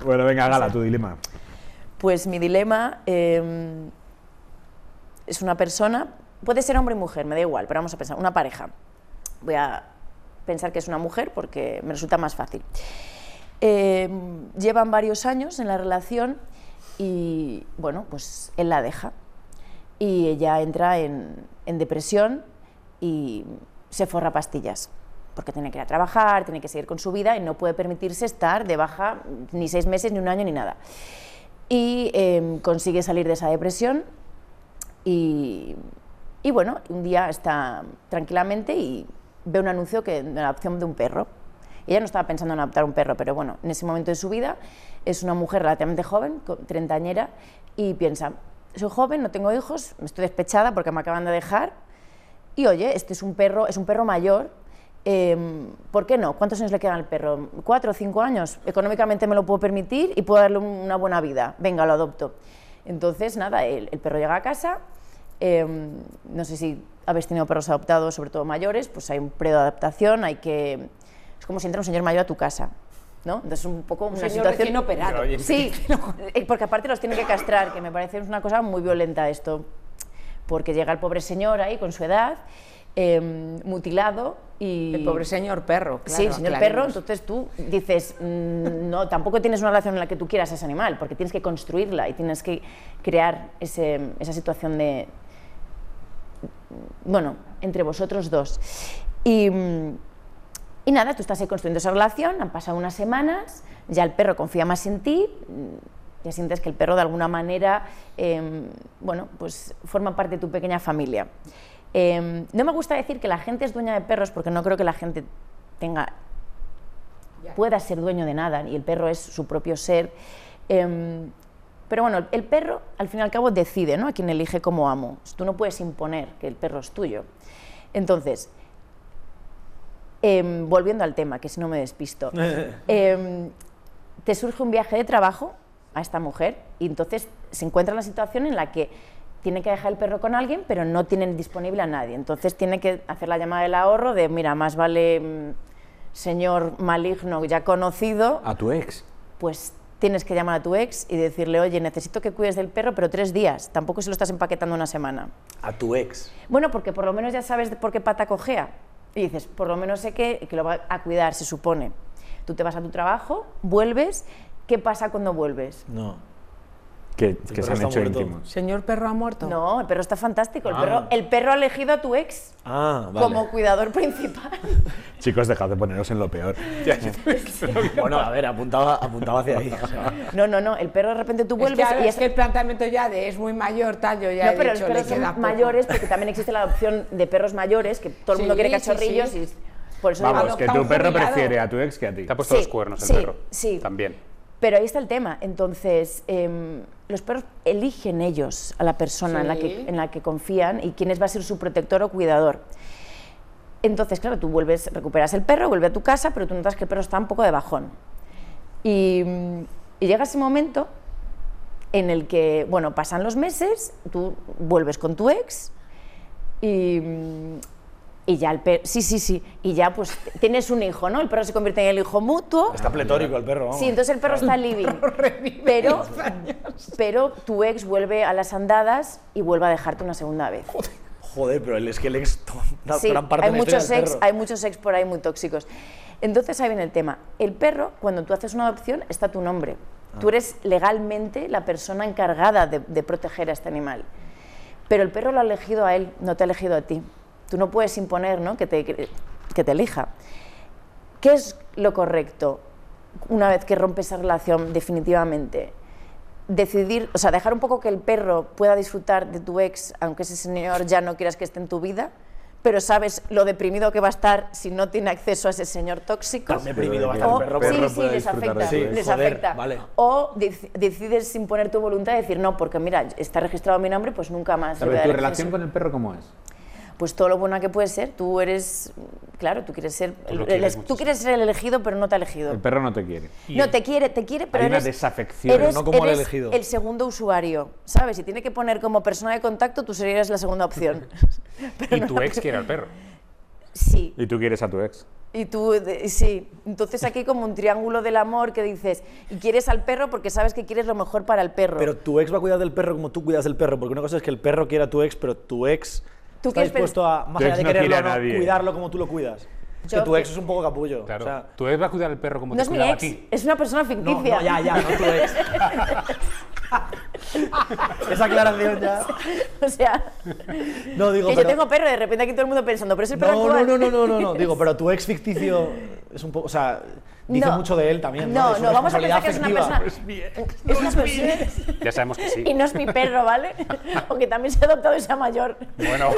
Bueno, venga, Gala, tu dilema. Pues mi dilema es una persona, puede ser hombre y mujer, me da igual, pero vamos a pensar, una pareja. Voy a pensar que es una mujer porque me resulta más fácil. Llevan varios años en la relación y, bueno, pues él la deja y ella entra en depresión y se forra pastillas porque tiene que ir a trabajar, tiene que seguir con su vida y no puede permitirse estar de baja ni 6 meses, ni un año, ni nada. Y consigue salir de esa depresión y bueno, un día está tranquilamente y ve un anuncio de la adopción de un perro. Ella no estaba pensando en adoptar un perro, pero bueno, en ese momento de su vida es una mujer relativamente joven, treintañera, y piensa, soy joven, no tengo hijos, me estoy despechada porque me acaban de dejar, y oye, este es un perro mayor, ¿por qué no? ¿Cuántos años le quedan al perro? 4 o 5 años, económicamente me lo puedo permitir y puedo darle una buena vida, venga, lo adopto. Entonces, nada, el perro llega a casa, no sé si habéis tenido perros adoptados, sobre todo mayores, pues hay un periodo de adaptación, es como si entra un señor mayor a tu casa, ¿no? Entonces es un poco una situación recién operado. Sí, porque aparte los tiene que castrar, que me parece una cosa muy violenta esto, porque llega el pobre señor ahí con su edad, mutilado y... El pobre señor perro, claro. Sí, señor perro, entonces tú dices, no, tampoco tienes una relación en la que tú quieras a ese animal, porque tienes que construirla y tienes que crear esa situación de... bueno, entre vosotros dos. Y nada, tú estás ahí construyendo esa relación, han pasado unas semanas, ya el perro confía más en ti, ya sientes que el perro de alguna manera, bueno, pues forma parte de tu pequeña familia. No me gusta decir que la gente es dueña de perros porque no creo que la gente pueda ser dueño de nada y el perro es su propio ser. Pero bueno, el perro al fin y al cabo decide, ¿no?, a quien elige como amo. Tú no puedes imponer que el perro es tuyo. Entonces, volviendo al tema, que si no me despisto, te surge un viaje de trabajo a esta mujer y entonces se encuentra en la situación en la que tiene que dejar el perro con alguien, pero no tienen disponible a nadie. Entonces tiene que hacer la llamada del ahorro de, mira, más vale señor maligno ya conocido. ¿A tu ex? Pues tienes que llamar a tu ex y decirle, oye, necesito que cuides del perro, pero 3 días. Tampoco se lo estás empaquetando una semana. ¿A tu ex? Bueno, porque por lo menos ya sabes por qué pata cojea. Y dices, por lo menos sé que lo va a cuidar, se supone. Tú te vas a tu trabajo, vuelves, ¿qué pasa cuando vuelves? No. Que se han hecho íntimos. ¿Señor perro ha muerto? No, el perro está fantástico. El perro ha elegido a tu ex como cuidador principal. Chicos, dejad de poneros en lo peor. Bueno, a ver, apuntaba hacia ahí. No, el perro de repente tú vuelves y es que el planteamiento ya de es muy mayor, tal, yo ya no, pero he dicho, los perros son mayores, porque también existe la adopción de perros mayores, que todo el mundo quiere cachorrillos y por eso vamos, que tu perro jubilado. Prefiere a tu ex que a ti. Te ha puesto los cuernos el perro. Sí. También. Pero ahí está el tema. Entonces, los perros eligen ellos a la persona en la que confían y quién va a ser su protector o cuidador. Entonces, claro, tú recuperas el perro, vuelve a tu casa, pero tú notas que el perro está un poco de bajón. Y llega ese momento en el que, bueno, pasan los meses, tú vuelves con tu ex y ya el perro, sí, y ya pues tienes un hijo, ¿no? El perro se convierte en el hijo mutuo. Está pletórico el perro, ¿no? Sí, entonces el perro está living, pero tu ex vuelve a las andadas y vuelve a dejarte una segunda vez. Joder, pero es que el ex da Sí, gran parte de la historia del perro. hay muchos ex por ahí muy tóxicos. Entonces ahí viene el tema. El perro, cuando tú haces una adopción, está tu nombre. Tú eres legalmente la persona encargada de proteger a este animal. Pero el perro lo ha elegido a él, no te ha elegido a ti. Tú no puedes imponer, ¿no?, que te elija. ¿Qué es lo correcto una vez que rompes esa relación definitivamente? Decidir, o sea, dejar un poco que el perro pueda disfrutar de tu ex, aunque ese señor ya no quieras que esté en tu vida, pero sabes lo deprimido que va a estar si no tiene acceso a ese señor tóxico. Tan deprimido va a estar el perro. Sí, les afecta, les joder, afecta. Vale. O decides imponer tu voluntad y decir, no, porque mira, está registrado mi nombre, pues nunca más. ¿Tu relación con el perro cómo es? Pues todo lo buena que puede ser. Tú eres, claro, tú quieres ser el elegido, pero no te ha elegido. El perro no te quiere. No, te quiere, pero hay una eres, desafección, eres, no como el eres elegido. el segundo usuario, ¿sabes? Si tiene que poner como persona de contacto, tú serías la segunda opción. ¿Y tu ex quiere al perro? Sí. ¿Y tú quieres a tu ex? Y tú, sí, entonces aquí como un triángulo del amor que dices, y quieres al perro porque sabes que quieres lo mejor para el perro. Pero tu ex va a cuidar del perro como tú cuidas del perro, porque una cosa es que el perro quiera a tu ex, pero tu ex ¿Tú está quieres dispuesto a, más Tu allá ex de no quererlo quiere o a no, nadie. cuidarlo como tú lo cuidas. Es Yo- que tu ex es un poco capullo. Claro. O sea, Tu ex va a cuidar al perro como no te es mi cuidaba a ex, ti. es una persona no, ficticia. no, ya, no tu ex. Esa aclaración ya. O sea, No, digo, que pero... yo tengo perro y de repente aquí todo el mundo pensando, pero es el perro No, actual. no, digo, pero tu ex ficticio es un poco, o sea, dice No. mucho de él también, ¿no? No, De su no, vamos a pensar responsabilidad que es una afectiva. persona. Es una persona. Ya sabemos que sí. Y no es mi perro, ¿vale? Aunque también se ha adoptado y sea mayor. Bueno.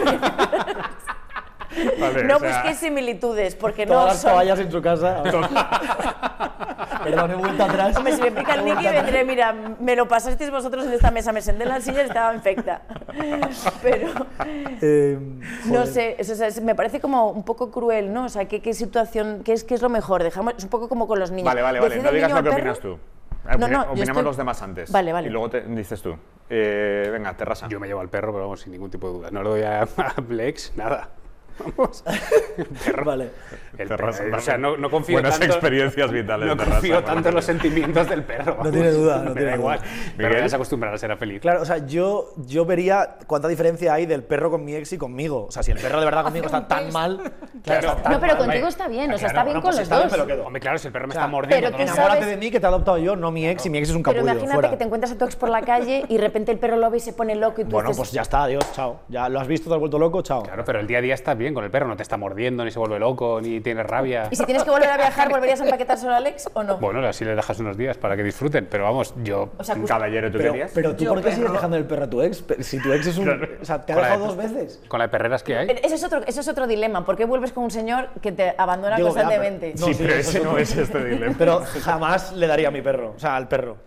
Vale, No o sea, busquéis similitudes, porque Todas no las son... toallas en su casa. Perdón, he vuelto atrás. Hombre, si me pica el Nicky, vendré, mira, me lo pasasteis vosotros en esta mesa, me senté en la silla y estaba infecta. Pero, no sé, me parece como un poco cruel, ¿no? O sea, ¿qué situación, qué es lo mejor? Dejamos, es un poco como con los niños. Vale. ¿Decide No el digas niño lo que al perro? opinas tú. No, yo Opinemos estoy- los demás antes. Vale, vale. Y luego dices tú. Venga, terrasa. Yo me llevo al perro, pero vamos, sin ningún tipo de duda. No le doy a Blex nada. Vamos. Perro. Vale. El Terrasa, perro, o sea, no confío Buenas tanto, experiencias vitales. no terrasa, confío bueno, tanto en los sentimientos del perro. No tiene duda, no Me tiene da igual. duda. Pero Miguel. ya se acostumbrará a ser feliz. Claro, o sea, yo vería cuánta diferencia hay del perro con mi ex y conmigo. O sea, si el perro de verdad conmigo está tan mal. Claro, está tan No, pero mal. contigo está bien, o sea, Claro, está bien bueno, con pues los está bien, dos. me lo quedo. Hombre, claro, si el perro me O sea, está mordiendo. pero no tú me- sabes- Enamórate de mí, que te he adoptado yo, no mi ex, y mi ex es un Pero capullo. imagínate fuera. que te encuentras a tu ex por la calle y de repente el perro lo ve y se pone loco y tú Bueno, dices... pues ya está, adiós, chao. Ya lo has visto, te has vuelto loco, chao. Claro, pero el día a día está bien con el perro, no te está mordiendo, ni se vuelve loco, ni tiene rabia. ¿Y si tienes que volver a viajar, volverías a empaquetárselo al ex o no? Bueno, así le dejas unos días para que disfruten, pero vamos, yo... O sea, Un caballero, ¿tú Pero, querías? pero tú, Yo, ¿por qué sigues perro. dejando el perro a tu ex? Si tu ex es un. Claro. O sea, te ha Con la dejado de- dos veces. Con las perreras que hay. Eso es otro dilema. ¿Por qué vuelves con un señor que te abandona Digo, ya, constantemente? pero- Sí, No, pero sí, ese eso no es es este dilema. Pero jamás le daría a mi perro, o sea, al perro.